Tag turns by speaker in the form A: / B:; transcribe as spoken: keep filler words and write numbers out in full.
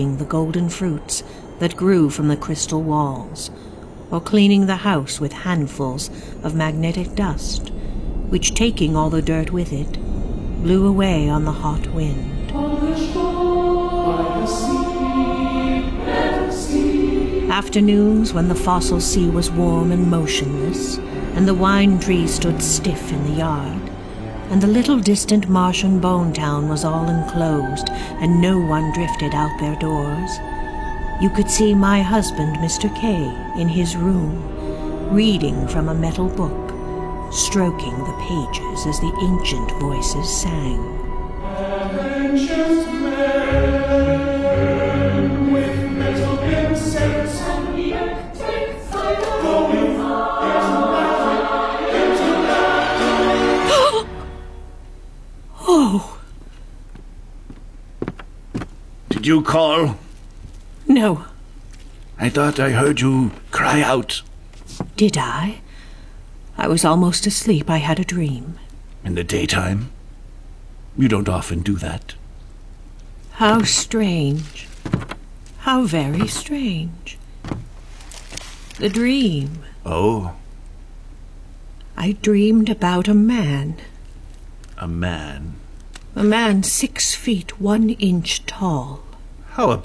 A: the golden fruits that grew from the crystal walls, or cleaning the house with handfuls of magnetic dust, which, taking all the dirt with it, blew away on the hot wind. Afternoons, when the fossil sea was warm and motionless, and the wine tree stood stiff in the yard, and the little distant Martian bone town was all enclosed, and no one drifted out their doors, you could see my husband, Mister K, in his room, reading from a metal book, stroking the pages as the ancient voices sang.
B: Ancient men with metal insects on the earth take fire, going into life.
A: Oh!
C: Did you call?
A: No.
C: I thought I heard you cry out.
A: Did I? I was almost asleep. I had a dream.
C: In the daytime? You don't often do that.
A: How strange. How very strange. The dream.
C: Oh?
A: I dreamed about a man.
C: A man?
A: A man six feet one inch tall.
C: How